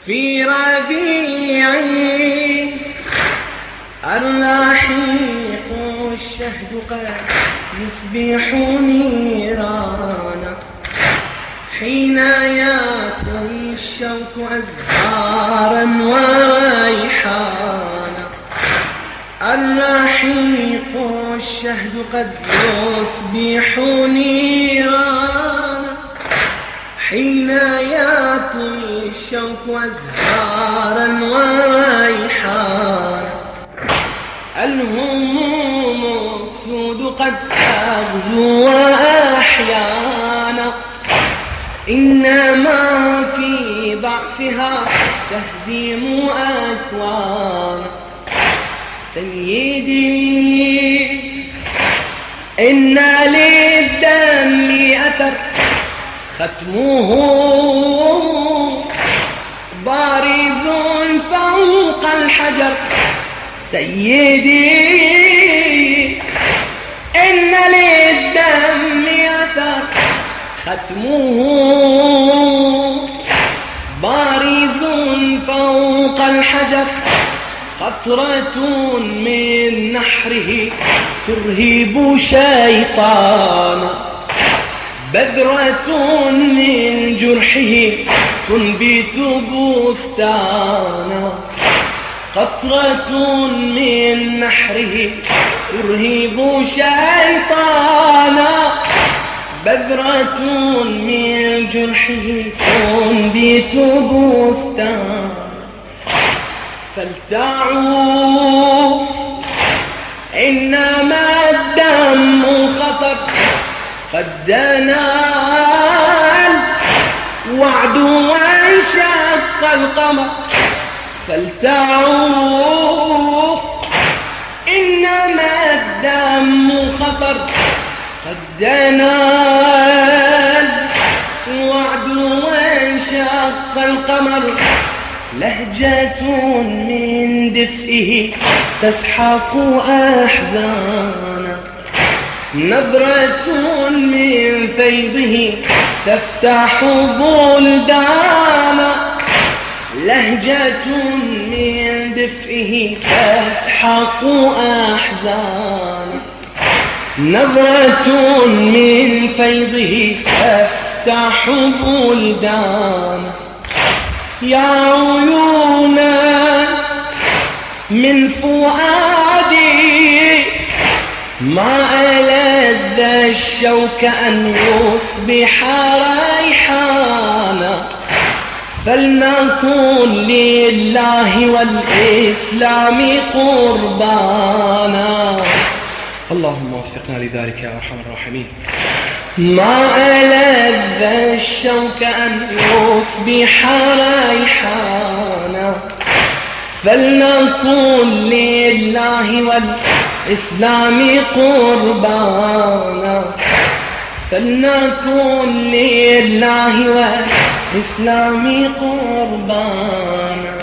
في ربيعي الرحيق الشهد قد يصبح نيرانا، حين يطوي الشوك أزهارا وريحانا. الرحيق الشهد قد يصبح نيرانا، حين يطوي الشوك أزهارا وريحانا. الهموم السود قد تغزو وأحيانا، إنما في ضعفها تهديم أكوانا. سيدي إن للدم أثر ختمه بارز فوق الحجر. سيدي إن للدم أثر ختمه بارز فوق الحجر. قطرة من نحره ترهب شيطانا، بذرة من جرحه تنبت بستانا. قطرة من نحره ترهب شيطانا، بذرة من جرحه تنبت بستانا. فلتعوا إنما الدم خطر، قد دنا الوعد وانشق القمر. فلتعوا إنما الدم خطر، قد دنا الوعد وانشق القمر. لهجة من دفئه تسحق أحزانا، نظرة من فيضه تفتح بلدانا. لهجة من دفئه تسحق أحزانا، نظرة من فيضه تفتح بلدانا. يا عيونا من فؤادي ما ألذ الشوك أن يصبح ريحانا. فلنكن لله والإسلام قربانا. اللهم وفقنا لذلك يا أرحم الراحمين. ما ألذ الشوك أن يصبح ريحانا. فلنكن لله والإسلام قربانا. فلنكن لله والإسلام قربانا.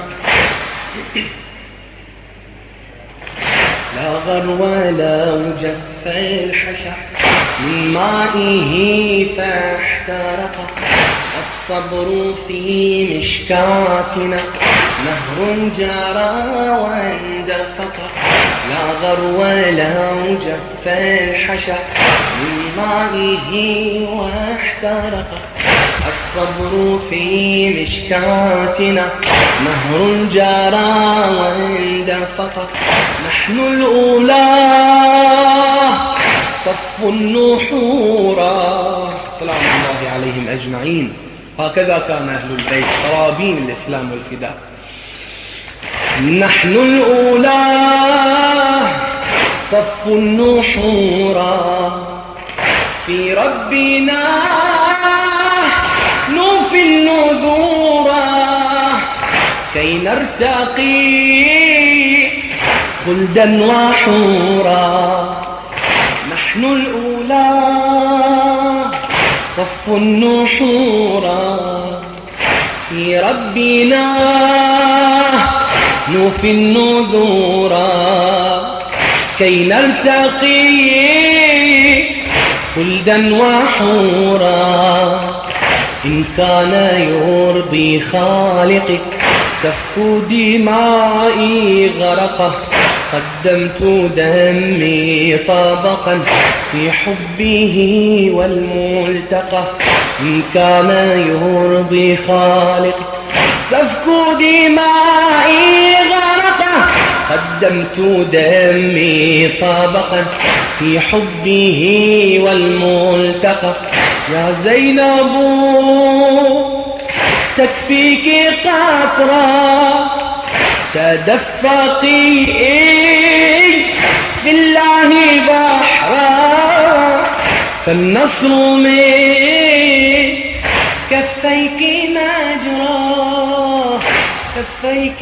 لا غرو لو جف الحشا من مائه فاحترق. الصبر في مشكاتنا نهر جرى واندفق. لا غرو لو جف الحشا من مائه واحترق. الصبر في مشكاتنا نهر جرى واندفق. نحن الأولى صف النحورا سلام الله عليهم أجمعين. هكذا كان أهل البيت قرابين الإسلام والفداء. نحن الأولى صف النحورا، في ربنا نوفي النذورا، كي نرتقي خلدا وحورا. نحن الأولى صف النحورا، في ربنا نوفي النذورا، كي نرتقي خلدا وحورا. إن كان يرضي خالقك سفك دمائي غرقه قدمت دمي طابقا في حبه والملتقى إن كان يرضي خالقي سفك دمائي غرقه قدمت دمي طابقا في حبه والملتقى يا زينب تكفيك قطرة تدفقي في الله بحرا فالنصر من كفيك مجرى كفيك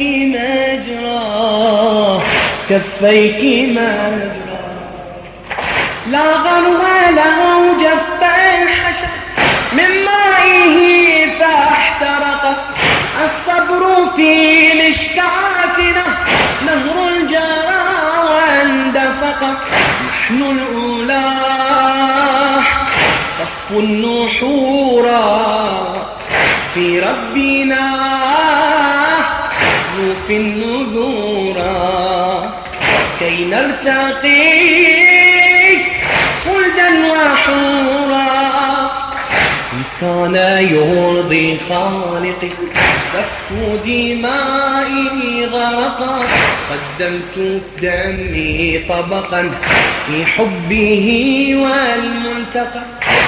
مجرى كفيك مجرى لا غنوة له جف الحشر من مائه فاحترق الصبر في مشكاتنا نهر الجرى واندفق نحن الأولى صف النحورا في ربنا نوفي النذورا كي نرتقي خلدا وحورا إن كان يرضي خالقي سفك دمائي غرقا قدمت دمي طبقا في حبه والملتقى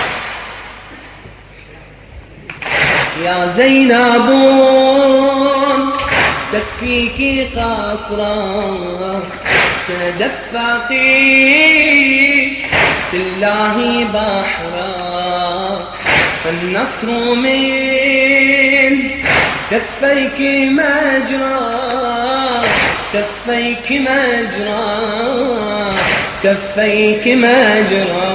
يا زينب تكفيك قطرة تدفقي في الله بحرا فالنصر من كفيك مجرى كفيك مجرى كفيك مجرى